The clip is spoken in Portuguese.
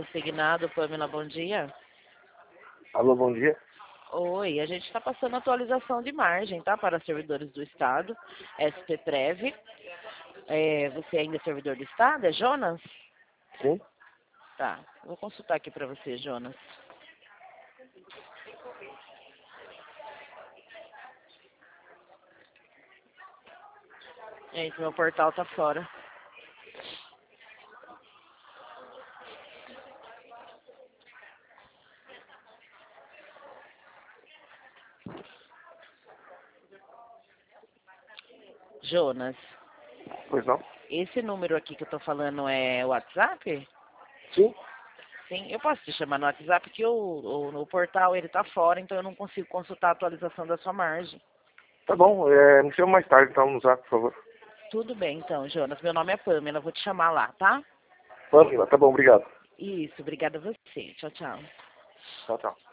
consignado, Pamela, bom dia. Alô, bom dia. Oi, a gente está passando atualização de margem, tá? Para servidores do Estado, SPTrev. Você ainda é servidor do Estado? É Jonas? Sim? Tá, vou consultar aqui para você, Jonas. Gente, meu portal tá fora. Jonas, Pois não? esse número aqui que eu tô falando é o WhatsApp? Sim? Sim, eu posso te chamar no WhatsApp que no portal ele tá fora, então eu não consigo consultar a atualização da sua margem. Tá bom, me chama mais tarde então no zap, por favor. Tudo bem, então, Jonas. Meu nome é Pamela, eu vou te chamar lá, tá? Pamela, tá bom, obrigado. Isso, obrigada a você. Tchau, tchau. Tchau, tchau.